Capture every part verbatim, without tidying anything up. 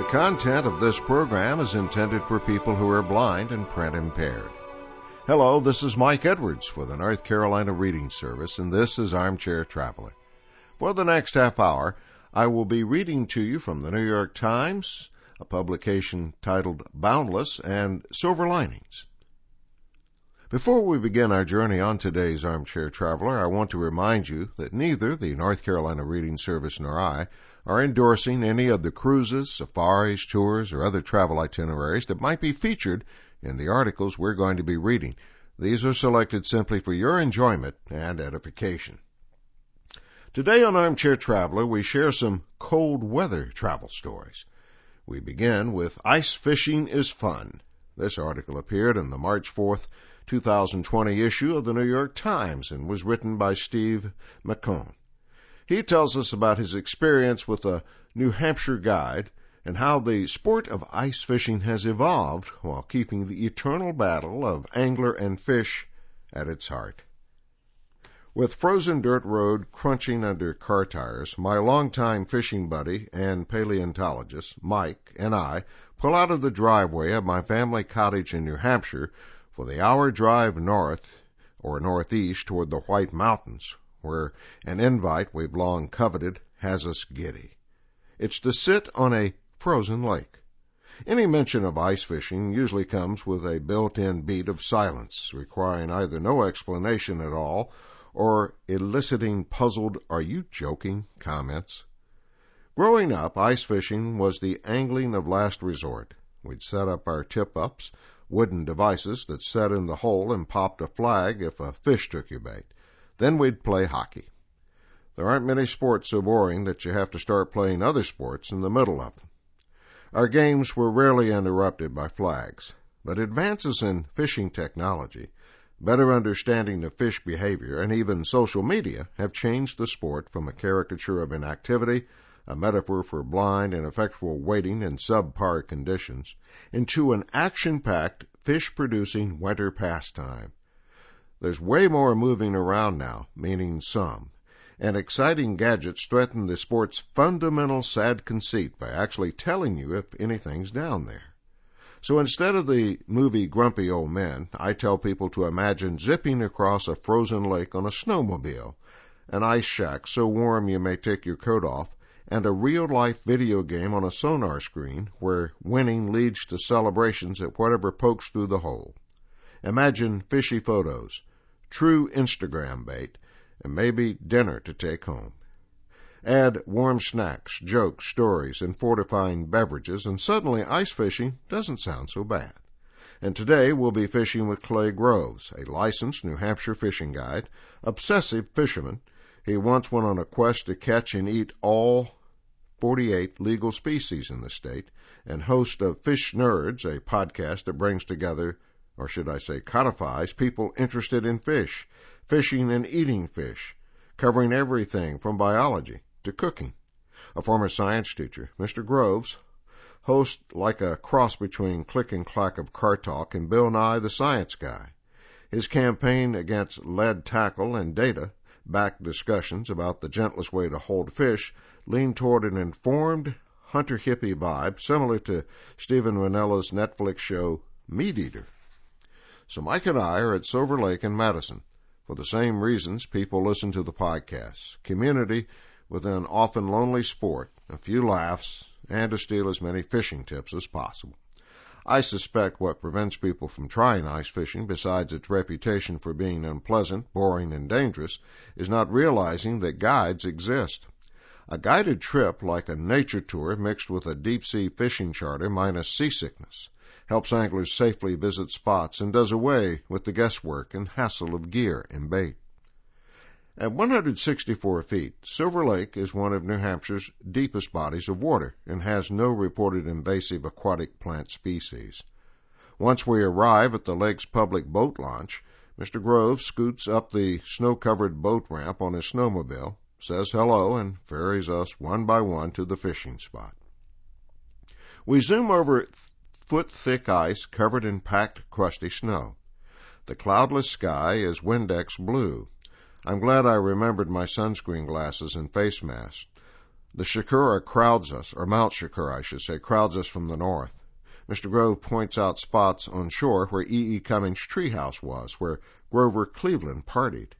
content of this program is intended for people who are blind and print impaired. Hello, this is Mike Edwards for the North Carolina Reading Service, and this is Armchair Traveler. For the next half hour, I will be reading to you from the New York Times, a publication titled Boundless and Silver Linings. Before we begin our journey on today's Armchair Traveler, I want to remind you that neither the North Carolina Reading Service nor I are endorsing any of the cruises, safaris, tours, or other travel itineraries that might be featured in the articles we're going to be reading. These are selected simply for your enjoyment and edification. Today on Armchair Traveler, we share some cold weather travel stories. We begin with Ice Fishing is Fun. This article appeared in the March fourth, two thousand twenty issue of the New York Times and was written by Steve McCone. He tells us about his experience with a New Hampshire guide and how the sport of ice fishing has evolved while keeping the eternal battle of angler and fish at its heart. With frozen dirt road crunching under car tires, my longtime fishing buddy and paleontologist, Mike, and I pull out of the driveway of my family cottage in New Hampshire for the hour drive north or northeast toward the White Mountains, where an invite we've long coveted has us giddy. It's to sit on a frozen lake. Any mention of ice fishing usually comes with a built-in beat of silence, requiring either no explanation at all or eliciting puzzled, "Are you joking?" comments. Growing up, ice fishing was the angling of last resort. We'd set up our tip-ups, wooden devices that set in the hole and popped a flag if a fish took your bait. Then we'd play hockey. There aren't many sports so boring that you have to start playing other sports in the middle of them. Our games were rarely interrupted by flags, but advances in fishing technology, better understanding of fish behavior, and even social media have changed the sport from a caricature of inactivity, a metaphor for blind and ineffectual waiting in subpar conditions, into an action-packed, fish-producing winter pastime. There's way more moving around now, meaning some, and exciting gadgets threaten the sport's fundamental sad conceit by actually telling you if anything's down there. So instead of the movie Grumpy Old Men, I tell people to imagine zipping across a frozen lake on a snowmobile, an ice shack so warm you may take your coat off, and a real-life video game on a sonar screen where winning leads to celebrations at whatever pokes through the hole. Imagine fishy photos, true Instagram bait, and maybe dinner to take home. Add warm snacks, jokes, stories, and fortifying beverages, and suddenly ice fishing doesn't sound so bad. And today we'll be fishing with Clay Groves, a licensed New Hampshire fishing guide, obsessive fisherman. He once went on a quest to catch and eat all forty-eight legal species in the state, and host of Fish Nerds, a podcast that brings together, or should I say codifies, people interested in fish, fishing and eating fish, covering everything from biology to cooking. A former science teacher, Mister Groves hosts like a cross between Click and Clack of Car Talk and Bill Nye the Science Guy. His campaign against lead tackle and data-backed discussions about the gentlest way to hold fish lean toward an informed hunter-hippie vibe similar to Steven Ranella's Netflix show Meat Eater. So Mike and I are at Silver Lake in Madison for the same reasons people listen to the podcast: community with an often lonely sport, a few laughs, and to steal as many fishing tips as possible. I suspect what prevents people from trying ice fishing, besides its reputation for being unpleasant, boring, and dangerous, is not realizing that guides exist. A guided trip, like a nature tour mixed with a deep-sea fishing charter minus seasickness, helps anglers safely visit spots and does away with the guesswork and hassle of gear and bait. At one hundred sixty-four feet, Silver Lake is one of New Hampshire's deepest bodies of water and has no reported invasive aquatic plant species. Once we arrive at the lake's public boat launch, Mister Grove scoots up the snow-covered boat ramp on his snowmobile, says hello, and ferries us one by one to the fishing spot. We zoom over foot-thick ice covered in packed, crusty snow. The cloudless sky is Windex blue. I'm glad I remembered my sunscreen glasses and face mask. The Shakura crowds us, or Mount Shakura, I should say, crowds us from the north. Mister Grove points out spots on shore where E E. Cummings' treehouse was, where Grover Cleveland partied.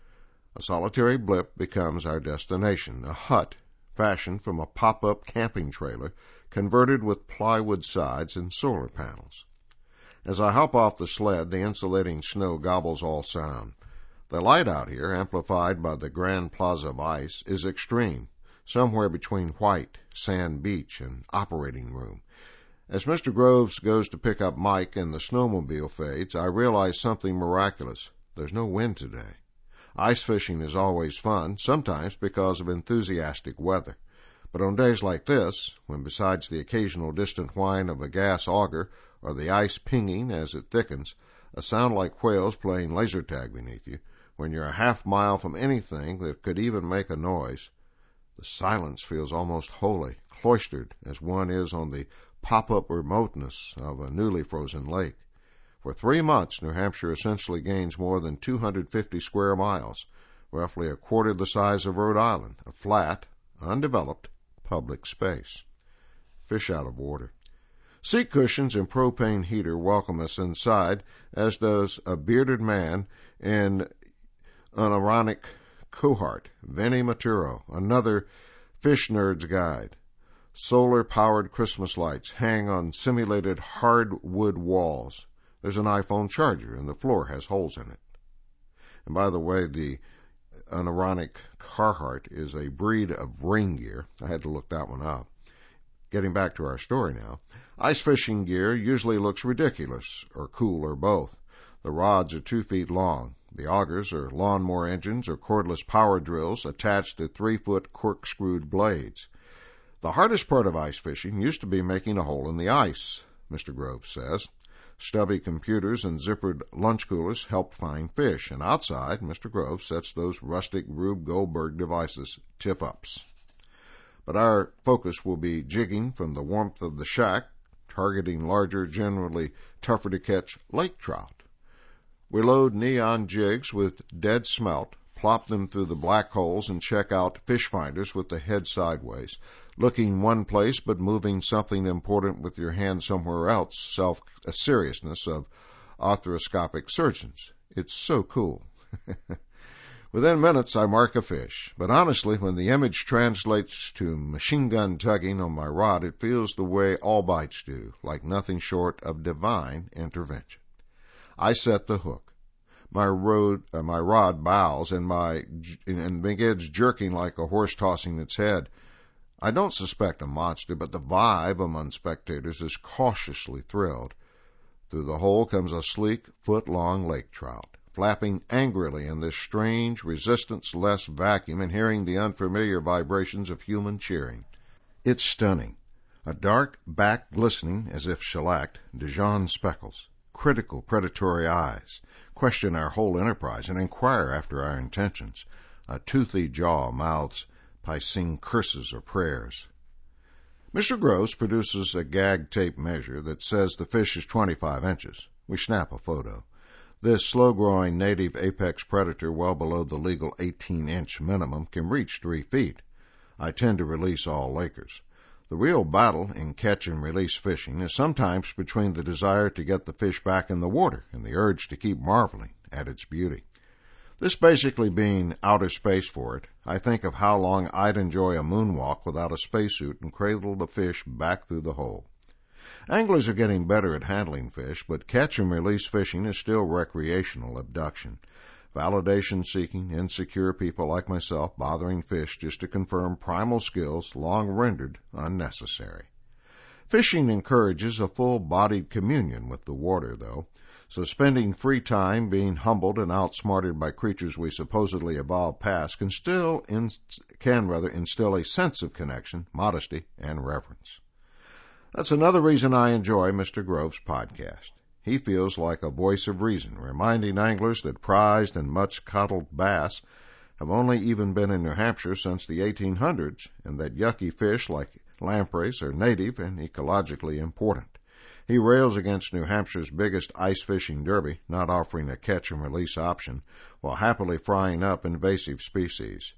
A solitary blip becomes our destination, a hut fashioned from a pop-up camping trailer converted with plywood sides and solar panels. As I hop off the sled, the insulating snow gobbles all sound. The light out here, amplified by the Grand Plaza of ice, is extreme, somewhere between white, sand beach, and operating room. As Mister Groves goes to pick up Mike and the snowmobile fades, I realize something miraculous. There's no wind today. Ice fishing is always fun, sometimes because of enthusiastic weather. But on days like this, when besides the occasional distant whine of a gas auger or the ice pinging as it thickens, a sound like whales playing laser tag beneath you, when you're a half mile from anything that could even make a noise, the silence feels almost holy, cloistered as one is on the pop-up remoteness of a newly frozen lake. For three months, New Hampshire essentially gains more than two hundred fifty square miles, roughly a quarter the size of Rhode Island, a flat, undeveloped public space. Fish out of water. Seat cushions and propane heater welcome us inside, as does a bearded man in an ironic cohort, Vinny Maturo, another fish nerd's guide. Solar-powered Christmas lights hang on simulated hardwood walls. There's an iPhone charger, and the floor has holes in it. And by the way, the unironic Carhartt is a breed of rain gear. I had to look that one up. Getting back to our story now, ice fishing gear usually looks ridiculous, or cool, or both. The rods are two feet long. The augers are lawnmower engines or cordless power drills attached to three-foot corkscrewed blades. The hardest part of ice fishing used to be making a hole in the ice, Mister Grove says. Stubby computers and zippered lunch coolers help find fish, and outside, Mister Grove sets those rustic Rube Goldberg devices, tip-ups. But our focus will be jigging from the warmth of the shack, targeting larger, generally tougher-to-catch lake trout. We load neon jigs with dead smelt, plop them through the black holes, and check out fish finders with the head sideways, looking one place but moving something important with your hand somewhere else, self a seriousness of arthroscopic surgeons. It's so cool. Within minutes, I mark a fish, but honestly, when the image translates to machine gun tugging on my rod, it feels the way all bites do, like nothing short of divine intervention. I set the hook. My, road, uh, my rod bows and, my, and begins jerking like a horse tossing its head. I don't suspect a monster, but the vibe among spectators is cautiously thrilled. Through the hole comes a sleek, foot-long lake trout, flapping angrily in this strange, resistance-less vacuum and hearing the unfamiliar vibrations of human cheering. It's stunning. A dark back glistening, as if shellacked, Dijon speckles. Critical, predatory eyes question our whole enterprise and inquire after our intentions. A toothy jaw mouths Piscine curses or prayers. Mister Groves produces a gag tape measure that says the fish is twenty-five inches. We snap a photo. This slow-growing native apex predator, well below the legal eighteen-inch minimum, can reach three feet. I tend to release all Lakers. The real battle in catch-and-release fishing is sometimes between the desire to get the fish back in the water and the urge to keep marveling at its beauty. This basically being outer space for it, I think of how long I'd enjoy a moonwalk without a spacesuit and cradle the fish back through the hole. Anglers are getting better at handling fish, but catch-and-release fishing is still recreational abduction. Validation-seeking, insecure people like myself bothering fish just to confirm primal skills long rendered unnecessary. Fishing encourages a full-bodied communion with the water, though, so spending free time being humbled and outsmarted by creatures we supposedly evolved past can still in, can rather instill a sense of connection, modesty, and reverence. That's another reason I enjoy Mister Grove's podcast. He feels like a voice of reason, reminding anglers that prized and much coddled bass have only even been in New Hampshire since the eighteen hundreds, and that yucky fish like lampreys are native and ecologically important. He rails against New Hampshire's biggest ice fishing derby, not offering a catch-and-release option, while happily frying up invasive species.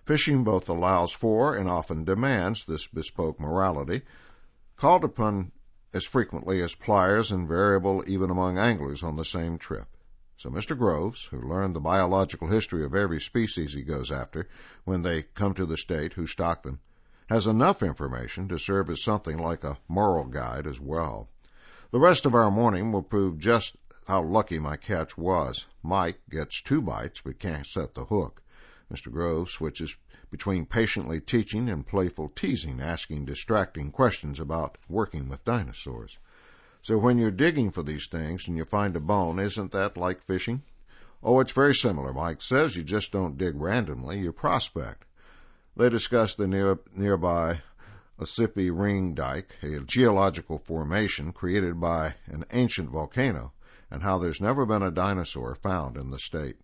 Fishing both allows for and often demands this bespoke morality, called upon as frequently as pliers and variable even among anglers on the same trip. So Mister Groves, who learned the biological history of every species he goes after when they come to the state who stock them, has enough information to serve as something like a moral guide as well. The rest of our morning will prove just how lucky my catch was. Mike gets two bites but can't set the hook. Mister Groves switches between patiently teaching and playful teasing, asking distracting questions about working with dinosaurs. So when you're digging for these things and you find a bone, isn't that like fishing? Oh, it's very similar, Mike says. You just don't dig randomly, you prospect. They discuss the near, nearby Ossipee Ring Dike, a geological formation created by an ancient volcano, and how there's never been a dinosaur found in the state.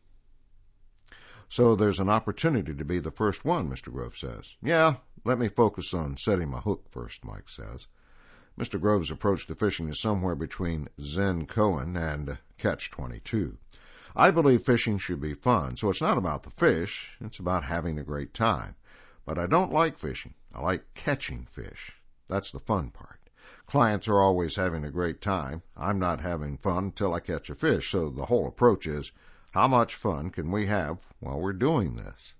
So there's an opportunity to be the first one, Mister Groves says. Yeah, let me focus on setting my hook first, Mike says. Mister Groves' approach to fishing is somewhere between Zen Koan and Catch twenty-two. I believe fishing should be fun, so it's not about the fish, it's about having a great time. But I don't like fishing. I like catching fish. That's the fun part. Clients are always having a great time. I'm not having fun until I catch a fish, so the whole approach is, how much fun can we have while we're doing this?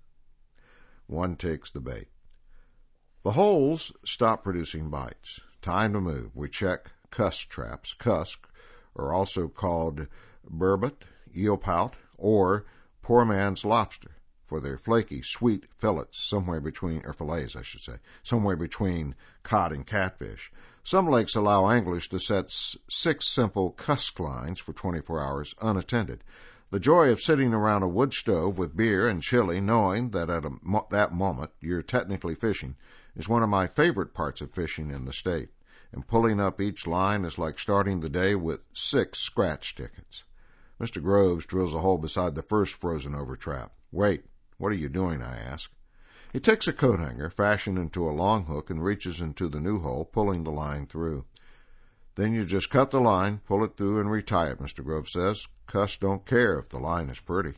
One takes the bait. The holes stop producing bites. Time to move. We check cusk traps. Cusk are also called burbot, eelpout, or poor man's lobster for their flaky, sweet fillets somewhere between, or fillets, I should say, somewhere between cod and catfish. Some lakes allow anglers to set six simple cusk lines for twenty-four hours unattended. The joy of sitting around a wood stove with beer and chili, knowing that at a mo- that moment you're technically fishing, is one of my favorite parts of fishing in the state. And pulling up each line is like starting the day with six scratch tickets. Mister Groves drills a hole beside the first frozen-over trap. Wait, what are you doing, I ask. He takes a coat hanger, fashioned into a long hook, and reaches into the new hole, pulling the line through. Then you just cut the line, pull it through, and retie it, Mister Groves says. Cuss don't care if the line is pretty.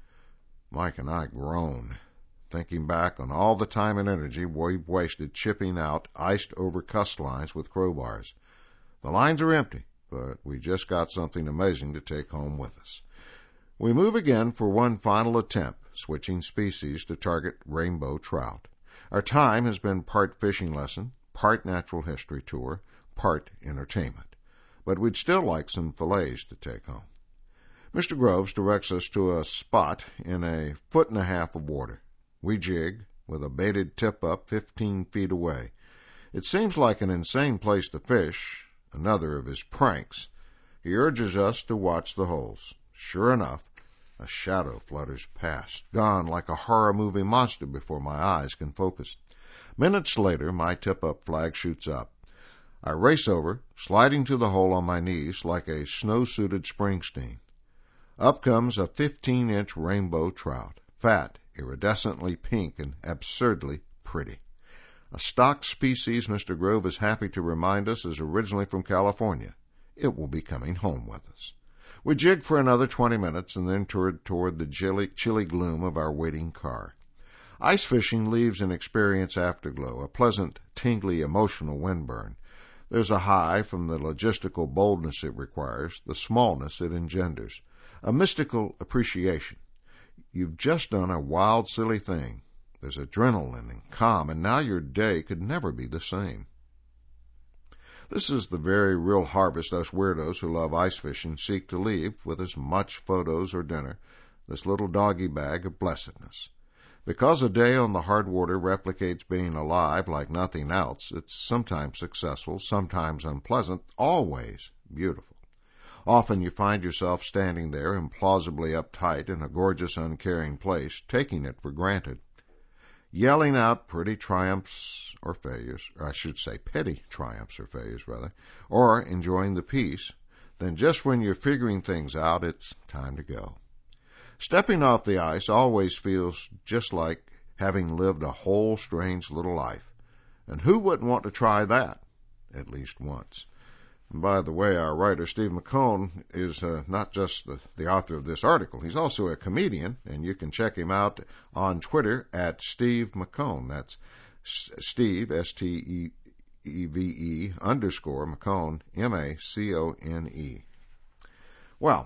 Mike and I groan, thinking back on all the time and energy we've wasted chipping out iced-over cuss lines with crowbars. The lines are empty, but we just got something amazing to take home with us. We move again for one final attempt, switching species to target rainbow trout. Our time has been part fishing lesson, part natural history tour, part entertainment. But we'd still like some fillets to take home. Mister Groves directs us to a spot in a foot and a half of water. We jig, with a baited tip-up fifteen feet away. It seems like an insane place to fish, another of his pranks. He urges us to watch the holes. Sure enough, a shadow flutters past, gone like a horror movie monster before my eyes can focus. Minutes later, my tip-up flag shoots up. I race over, sliding to the hole on my knees like a snow-suited Springsteen. Up comes a fifteen-inch rainbow trout, fat, iridescently pink, and absurdly pretty. A stock species Mister Grove is happy to remind us is originally from California. It will be coming home with us. We jig for another twenty minutes and then toward, toward the chilly, chilly gloom of our waiting car. Ice fishing leaves an experience afterglow, a pleasant, tingly, emotional windburn. There's a high from the logistical boldness it requires, the smallness it engenders, a mystical appreciation. You've just done a wild, silly thing. There's adrenaline and calm, and now your day could never be the same. This is the very real harvest us weirdos who love ice fishing seek to leave with as much photos or dinner, this little doggy bag of blessedness. Because a day on the hard water replicates being alive like nothing else, it's sometimes successful, sometimes unpleasant, always beautiful. Often you find yourself standing there implausibly uptight in a gorgeous, uncaring place, taking it for granted, yelling out pretty triumphs or failures, or I should say petty triumphs or failures, rather, or enjoying the peace. Then just when you're figuring things out, it's time to go. Stepping off the ice always feels just like having lived a whole strange little life. And who wouldn't want to try that, at least once? And by the way, our writer, Steve McCone, is uh, not just the, the author of this article. He's also a comedian, and you can check him out on Twitter at Steve McCone. That's Steve, S T E V E, underscore McCone, M A C O N E. Well,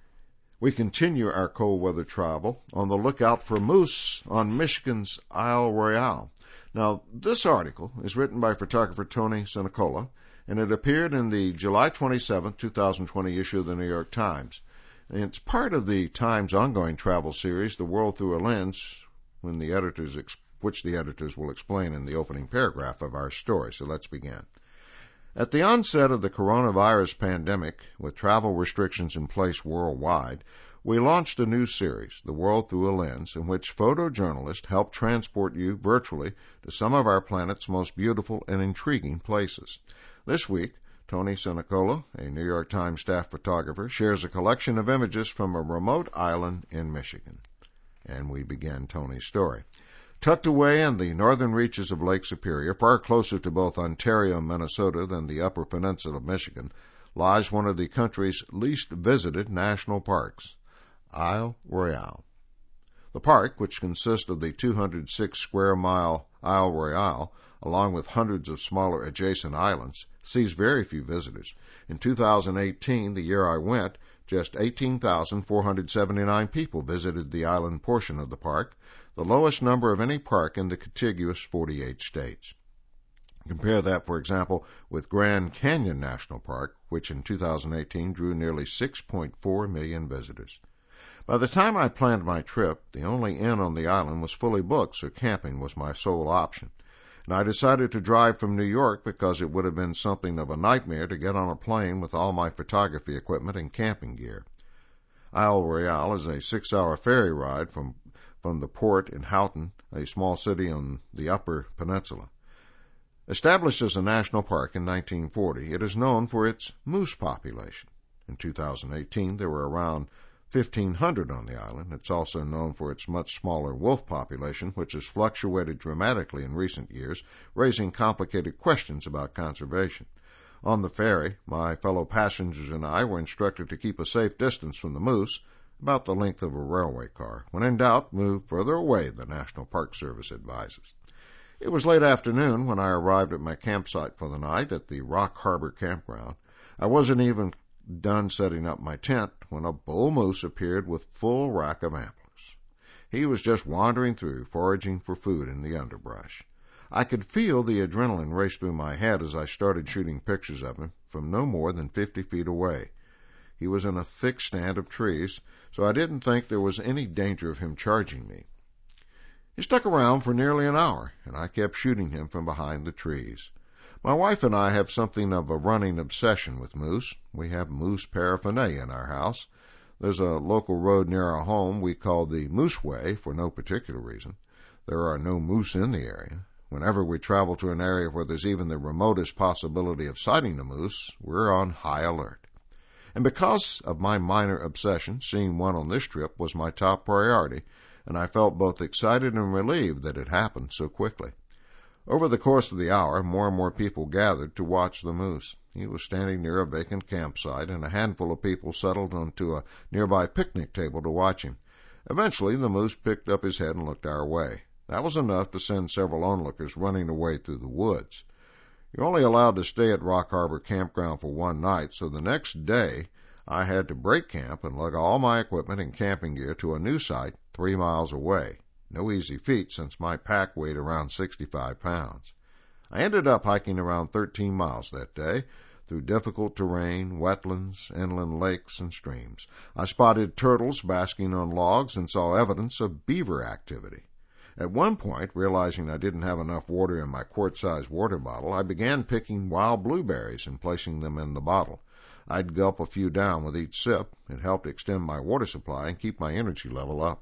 we continue our cold weather travel on the lookout for moose on Michigan's Isle Royale. Now, this article is written by photographer Tony Sinacola, and it appeared in the July twenty-seventh, twenty twenty issue of the New York Times. And it's part of the Times' ongoing travel series, The World Through a Lens, when the editors, which the editors will explain in the opening paragraph of our story. So let's begin. At the onset of the coronavirus pandemic, with travel restrictions in place worldwide, we launched a new series, The World Through a Lens, in which photojournalists help transport you virtually to some of our planet's most beautiful and intriguing places. This week, Tony Sinacola, a New York Times staff photographer, shares a collection of images from a remote island in Michigan. And we begin Tony's story. Tucked away in the northern reaches of Lake Superior, far closer to both Ontario and Minnesota than the Upper Peninsula of Michigan, lies one of the country's least visited national parks, Isle Royale. The park, which consists of the two hundred six square mile Isle Royale, along with hundreds of smaller adjacent islands, sees very few visitors. In two thousand eighteen, the year I went, just eighteen thousand four hundred seventy-nine people visited the island portion of the park, the lowest number of any park in the contiguous forty-eight states. Compare that, for example, with Grand Canyon National Park, which in two thousand eighteen drew nearly six point four million visitors. By the time I planned my trip, the only inn on the island was fully booked, so camping was my sole option. And I decided to drive from New York because it would have been something of a nightmare to get on a plane with all my photography equipment and camping gear. Isle Royale is a six-hour ferry ride from, from the port in Houghton, a small city on the Upper Peninsula. Established as a national park in nineteen forty, it is known for its moose population. In two thousand eighteen, there were around fifteen hundred on the island. It's also known for its much smaller wolf population, which has fluctuated dramatically in recent years, raising complicated questions about conservation. On the ferry, my fellow passengers and I were instructed to keep a safe distance from the moose, about the length of a railway car. When in doubt, move further away, the National Park Service advises. It was late afternoon when I arrived at my campsite for the night at the Rock Harbor Campground. I wasn't even done setting up my tent when a bull moose appeared with full rack of antlers. He was just wandering through, foraging for food in the underbrush. I could feel the adrenaline race through my head as I started shooting pictures of him from no more than fifty feet away. He was in a thick stand of trees, so I didn't think there was any danger of him charging me. He stuck around for nearly an hour, and I kept shooting him from behind the trees. My wife and I have something of a running obsession with moose. We have moose paraphernalia in our house. There's a local road near our home we call the Moose Way for no particular reason. There are no moose in the area. Whenever we travel to an area where there's even the remotest possibility of sighting a moose, we're on high alert. And because of my minor obsession, seeing one on this trip was my top priority, and I felt both excited and relieved that it happened so quickly. Over the course of the hour, more and more people gathered to watch the moose. He was standing near a vacant campsite, and a handful of people settled onto a nearby picnic table to watch him. Eventually, the moose picked up his head and looked our way. That was enough to send several onlookers running away through the woods. You're only allowed to stay at Rock Harbor Campground for one night, so the next day I had to break camp and lug all my equipment and camping gear to a new site three miles away. No easy feat since my pack weighed around sixty-five pounds. I ended up hiking around thirteen miles that day through difficult terrain, wetlands, inland lakes, and streams. I spotted turtles basking on logs and saw evidence of beaver activity. At one point, realizing I didn't have enough water in my quart-sized water bottle, I began picking wild blueberries and placing them in the bottle. I'd gulp a few down with each sip. It helped extend my water supply and keep my energy level up.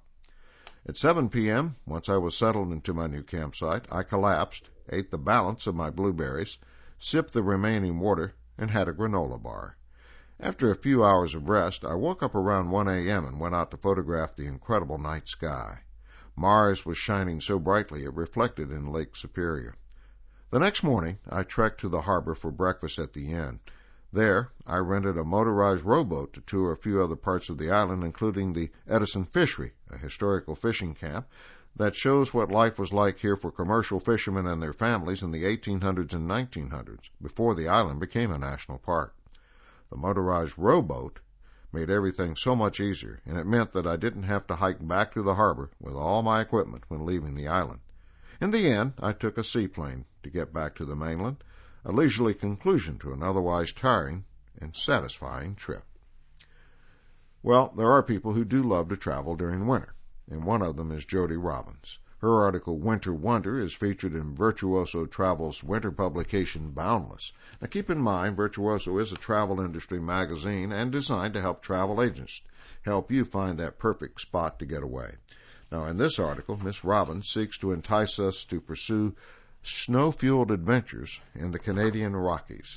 At seven p.m., once I was settled into my new campsite, I collapsed, ate the balance of my blueberries, sipped the remaining water, and had a granola bar. After a few hours of rest, I woke up around one a.m. and went out to photograph the incredible night sky. Mars was shining so brightly it reflected in Lake Superior. The next morning, I trekked to the harbor for breakfast at the inn. There, I rented a motorized rowboat to tour a few other parts of the island, including the Edison Fishery, a historical fishing camp that shows what life was like here for commercial fishermen and their families in the eighteen hundreds and nineteen hundreds, before the island became a national park. The motorized rowboat made everything so much easier, and it meant that I didn't have to hike back to the harbor with all my equipment when leaving the island. In the end, I took a seaplane to get back to the mainland, a leisurely conclusion to an otherwise tiring and satisfying trip. Well, there are people who do love to travel during winter, and one of them is Jody Robbins. Her article, Winter Wonder, is featured in Virtuoso Travel's winter publication, Boundless. Now, keep in mind, Virtuoso is a travel industry magazine and designed to help travel agents help you find that perfect spot to get away. Now, in this article, Miss Robbins seeks to entice us to pursue snow-fueled adventures in the Canadian Rockies.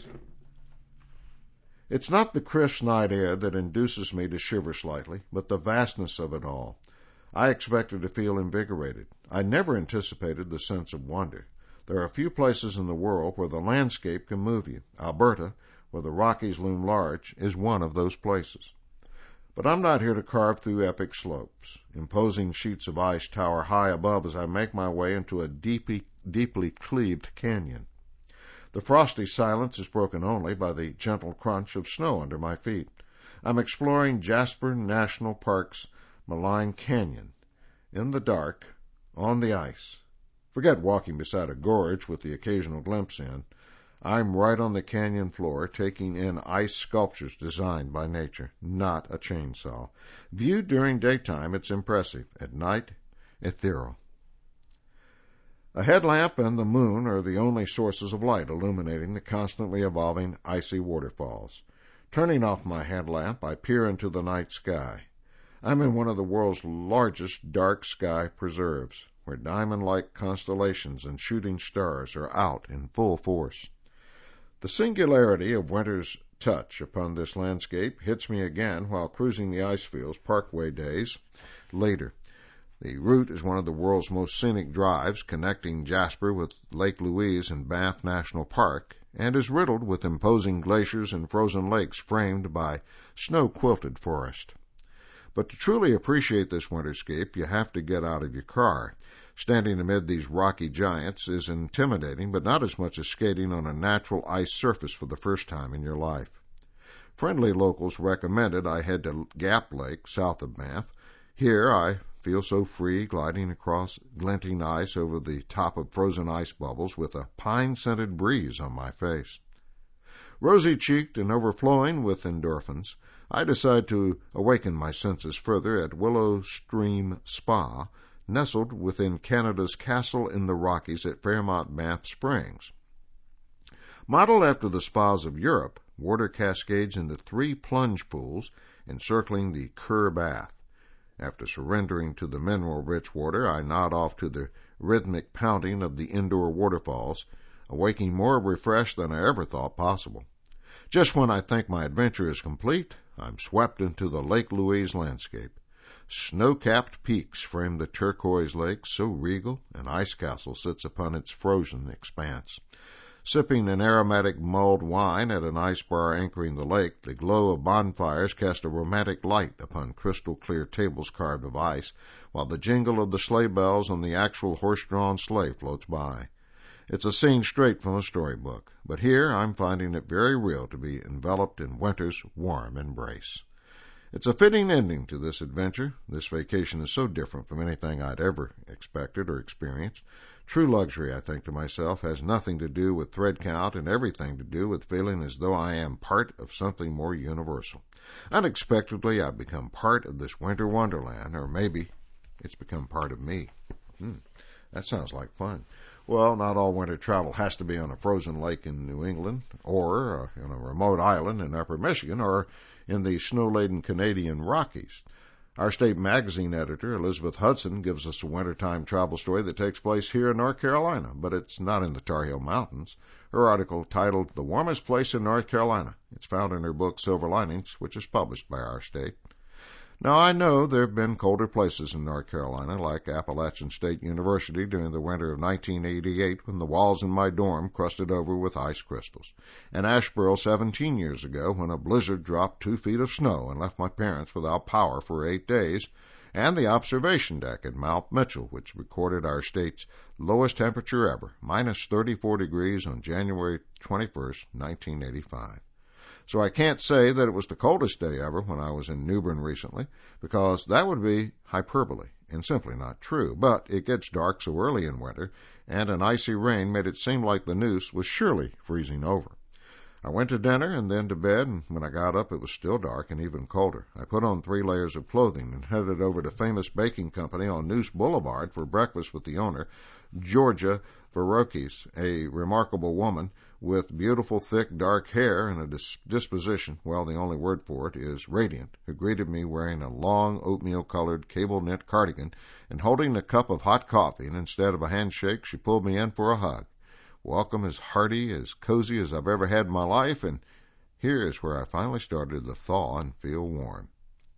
It's not the crisp night air that induces me to shiver slightly, but the vastness of it all. I expected to feel invigorated. I never anticipated the sense of wonder. There are few places in the world where the landscape can move you. Alberta, where the Rockies loom large, is one of those places. But I'm not here to carve through epic slopes. Imposing sheets of ice tower high above as I make my way into a deeply, deeply cleaved canyon. The frosty silence is broken only by the gentle crunch of snow under my feet. I'm exploring Jasper National Park's Malign Canyon, in the dark, on the ice. Forget walking beside a gorge with the occasional glimpse in. I'm right on the canyon floor, taking in ice sculptures designed by nature, not a chainsaw. Viewed during daytime, it's impressive. At night, ethereal. A headlamp and the moon are the only sources of light illuminating the constantly evolving icy waterfalls. Turning off my headlamp, I peer into the night sky. I'm in one of the world's largest dark sky preserves, where diamond-like constellations and shooting stars are out in full force. The singularity of winter's touch upon this landscape hits me again while cruising the icefields Parkway days later. The route is one of the world's most scenic drives, connecting Jasper with Lake Louise and Banff National Park, and is riddled with imposing glaciers and frozen lakes framed by snow-quilted forest. But to truly appreciate this winterscape, you have to get out of your car. Standing amid these rocky giants is intimidating, but not as much as skating on a natural ice surface for the first time in your life. Friendly locals recommended I head to Gap Lake, south of Banff. Here I feel so free, gliding across glinting ice over the top of frozen ice bubbles with a pine-scented breeze on my face. Rosy-cheeked and overflowing with endorphins, I decide to awaken my senses further at Willow Stream Spa, nestled within Canada's Castle in the Rockies at Fairmont Banff Springs. Modeled after the spas of Europe, water cascades into three plunge pools encircling the Kerr bath. After surrendering to the mineral-rich water, I nod off to the rhythmic pounding of the indoor waterfalls, awaking more refreshed than I ever thought possible. Just when I think my adventure is complete, I'm swept into the Lake Louise landscape. Snow-capped peaks frame the turquoise lake, so regal an ice castle sits upon its frozen expanse. Sipping an aromatic mulled wine at an ice bar anchoring the lake, the glow of bonfires cast a romantic light upon crystal-clear tables carved of ice, while the jingle of the sleigh bells on the actual horse-drawn sleigh floats by. It's a scene straight from a storybook, but here I'm finding it very real to be enveloped in winter's warm embrace. It's a fitting ending to this adventure. This vacation is so different from anything I'd ever expected or experienced. True luxury, I think to myself, has nothing to do with thread count and everything to do with feeling as though I am part of something more universal. Unexpectedly, I've become part of this winter wonderland, or maybe it's become part of me. Hmm, that sounds like fun. Well, not all winter travel has to be on a frozen lake in New England, or uh, in a remote island in upper Michigan, or in the snow-laden Canadian Rockies. Our state magazine editor, Elizabeth Hudson, gives us a wintertime travel story that takes place here in North Carolina, but it's not in the Tar Heel Mountains. Her article, titled The Warmest Place in North Carolina, it's found in her book Silver Linings, which is published by our state. Now, I know there have been colder places in North Carolina, like Appalachian State University during the winter of nineteen eighty-eight, when the walls in my dorm crusted over with ice crystals, and Asheboro seventeen years ago, when a blizzard dropped two feet of snow and left my parents without power for eight days, and the observation deck at Mount Mitchell, which recorded our state's lowest temperature ever, minus thirty-four degrees on January twenty-first, nineteen eighty-five. So I can't say that it was the coldest day ever when I was in New Bern recently, because that would be hyperbole and simply not true. But it gets dark so early in winter, and an icy rain made it seem like the noose was surely freezing over. I went to dinner and then to bed, and when I got up it was still dark and even colder. I put on three layers of clothing and headed over to Famous Baking Company on Noose Boulevard for breakfast with the owner, Georgia Verokes, a remarkable woman with beautiful, thick, dark hair and a dis- disposition, well, the only word for it is radiant, who greeted me wearing a long oatmeal-colored cable-knit cardigan and holding a cup of hot coffee, and instead of a handshake, she pulled me in for a hug. Welcome as hearty, as cozy as I've ever had in my life, and here is where I finally started to thaw and feel warm.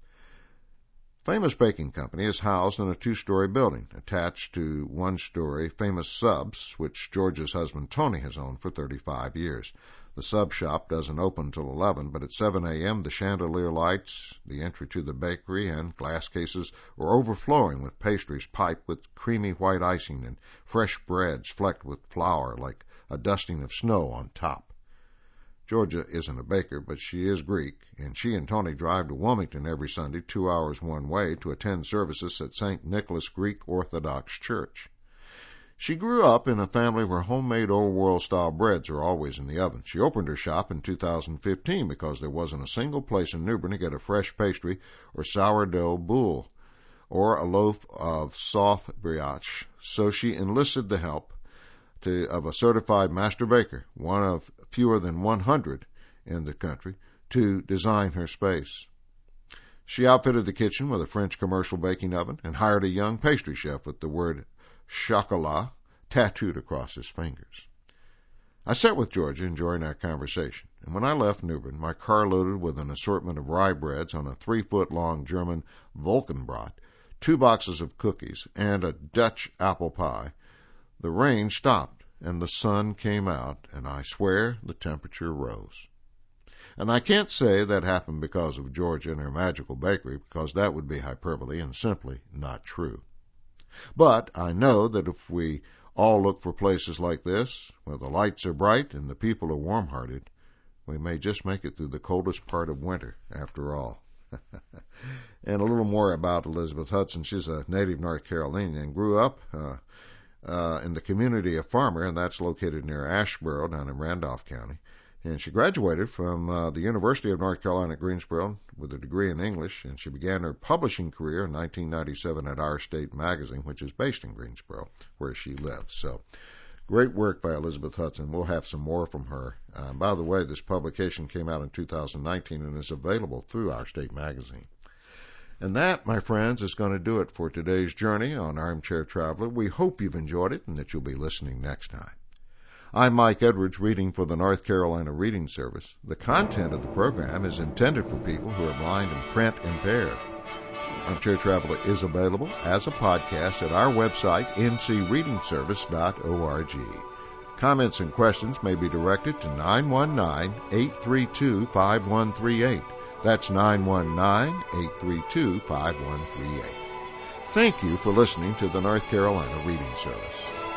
Famous Baking Company is housed in a two-story building attached to one-story Famous Subs, which Georgia's husband Tony has owned for thirty-five years. The sub shop doesn't open till eleven, but at seven a.m. the chandelier lights, the entry to the bakery, and glass cases are overflowing with pastries piped with creamy white icing and fresh breads flecked with flour like a dusting of snow on top. Georgia isn't a baker, but she is Greek, and she and Tony drive to Wilmington every Sunday, two hours one way, to attend services at Saint Nicholas Greek Orthodox Church. She grew up in a family where homemade old-world-style breads are always in the oven. She opened her shop in two thousand fifteen because there wasn't a single place in New Bern to get a fresh pastry or sourdough boule or a loaf of soft brioche, so she enlisted the help To, of a certified master baker, one of fewer than one hundred in the country, to design her space. She outfitted the kitchen with a French commercial baking oven and hired a young pastry chef with the word chocolat tattooed across his fingers. I sat with Georgia enjoying our conversation, and when I left New Bern, my car loaded with an assortment of rye breads on a three-foot-long German Volkenbrot, two boxes of cookies, and a Dutch apple pie, the rain stopped and the sun came out, and I swear the temperature rose. And I can't say that happened because of Georgia and her magical bakery, because that would be hyperbole and simply not true. But I know that if we all look for places like this, where the lights are bright and the people are warm-hearted, we may just make it through the coldest part of winter after all. And a little more about Elizabeth Hudson. She's a native North Carolinian and grew up uh, Uh, in the community of Farmer, and that's located near Asheboro down in Randolph County. And she graduated from uh, the University of North Carolina at Greensboro with a degree in English, and she began her publishing career in nineteen ninety-seven at Our State Magazine, which is based in Greensboro, where she lives. So great work by Elizabeth Hudson. We'll have some more from her. Uh, by the way, this publication came out in two thousand nineteen and is available through Our State Magazine. And that, my friends, is going to do it for today's journey on Armchair Traveler. We hope you've enjoyed it and that you'll be listening next time. I'm Mike Edwards, reading for the North Carolina Reading Service. The content of the program is intended for people who are blind and print impaired. Armchair Traveler is available as a podcast at our website, n c reading service dot org. Comments and questions may be directed to nine one nine, eight three two, five one three eight. That's nine one nine, eight three two, five one three eight. Thank you for listening to the North Carolina Reading Service.